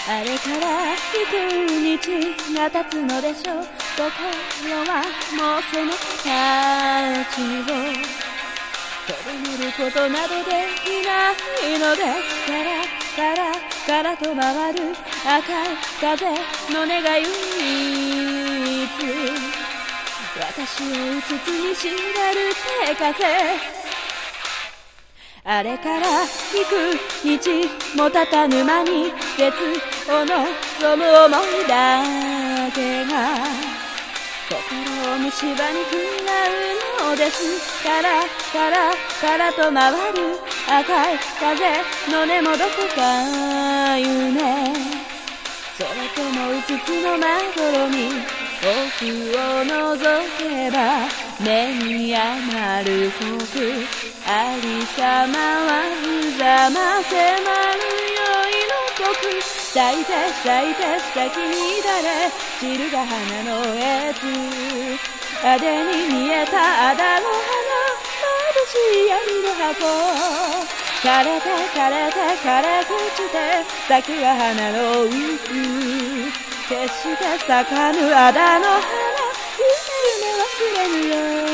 あれから幾日が経つのでしょう。心はもうその形をとどめることなどできないのですから、カラと回る赤い風の音が唯一私をうつつにしめる手風。あれから幾日も経たぬ間に絶を望む思いだけが心を虫歯に食らうのですから、カラと回る赤い風の根もどこか夢。それともうつつのまどろに奥を覗けば目に余る国ありさまは無様迫るよいの国。咲いて先に誰散るが花の絵図。あでに見えたあだの花眩しい闇の箱。枯れて朽ちて咲くは花の渦。決して咲かぬあだの花夢忘れぬよ。